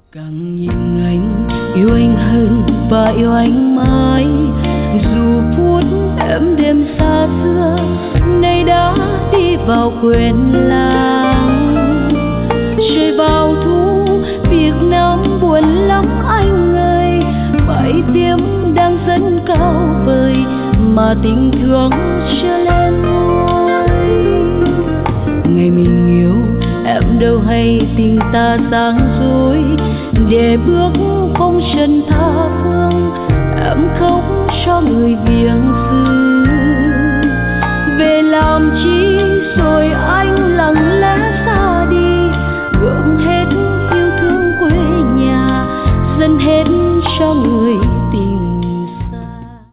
Càng nhìn anh yêu anh hơn và yêu anh mãi, dù phút em đêm xa xưa nay đã đi vào quên lãng. Trời vào thu Việt Nam buồn lắm anh ơi, phải tiếng đang dâng cao vời mà tình thương chưa lên ngôi. Ngày mình yêu em đâu hay tình ta sáng dối, để bước không chân tha phương em khóc cho người viếng xưa.